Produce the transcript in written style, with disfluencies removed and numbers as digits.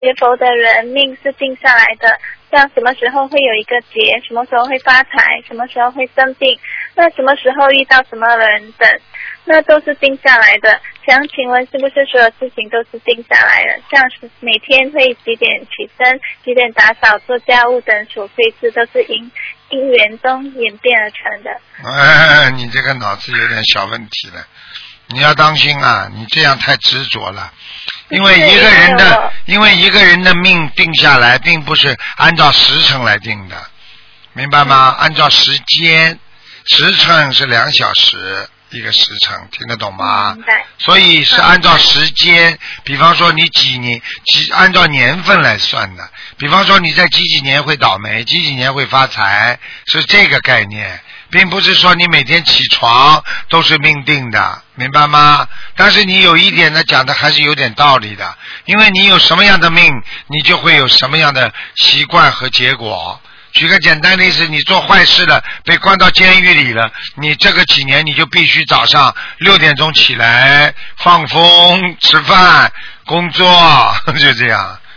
学佛的人命是定下来的，像什么时候会有一个劫，什么时候会发财，什么时候会生病，那什么时候遇到什么人等，那都是定下来的。想请问是不是所有事情都是定下来的？像是每天会几点起身，几点打扫做家务等琐碎事，都是因缘中演变而成的。 你这个脑子有点小问题了，你要当心啊，你这样太执着了。因为一个人的命定下来，并不是按照时辰来定的，明白吗？按照时间，时辰是2小时一个时辰，听得懂吗？ 明白。 所以是按照时间，比方说你按照年份来算的，比方说你在几年会倒霉，几年会发财，是这个概念。并不是说你每天起床都是命定的，明白吗？但是你有一点呢，讲的还是有点道理的，因为你有什么样的命，你就会有什么样的习惯和结果。举个简单例子，你做坏事了，被关到监狱里了，你这个几年你就必须早上6点钟起来放风吃饭工作，就这样。